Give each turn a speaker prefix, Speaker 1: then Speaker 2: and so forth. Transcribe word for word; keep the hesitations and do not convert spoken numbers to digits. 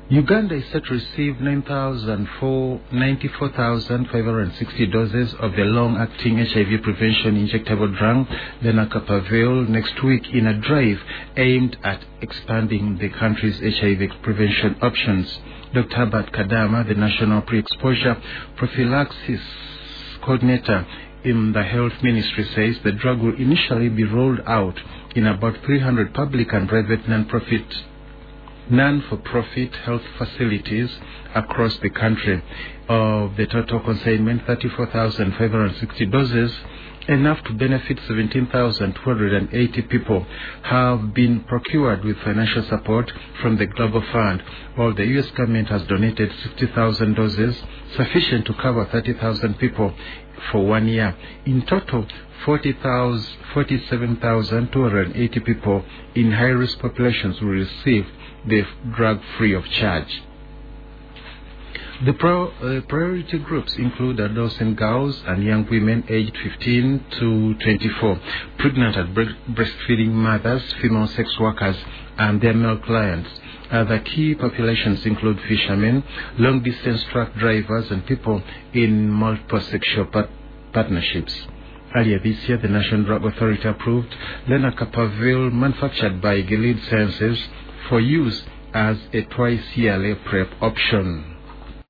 Speaker 1: Uganda is set to receive ninety-four thousand five hundred sixty doses of the long-acting H I V prevention injectable drug lenacapavir next week in a drive aimed at expanding the country's H I V prevention options. Doctor Herbert Kadama, the National Pre-Exposure Prophylaxis Coordinator in the Health Ministry, says the drug will initially be rolled out in about three hundred public and private non-profit non-for-profit health facilities across the country. Of the total consignment, thirty-four thousand five hundred sixty doses, enough to benefit seventeen thousand two hundred eighty people, have been procured with financial support from the Global Fund, while the U S government has donated sixty thousand doses, sufficient to cover thirty thousand people for one year. In total, forty-seven thousand two hundred eighty people in high-risk populations will receive the drug free of charge. The pro, uh, priority groups include adolescent girls and young women aged fifteen to twenty-four, pregnant and bre breastfeeding mothers, female sex workers, and their male clients. Other key populations include fishermen, long-distance truck drivers, and people in multiple sexual part partnerships. Earlier this year, the National Drug Authority approved lenacapavir, manufactured by Gilead Sciences, for use as a twice-yearly PrEP option.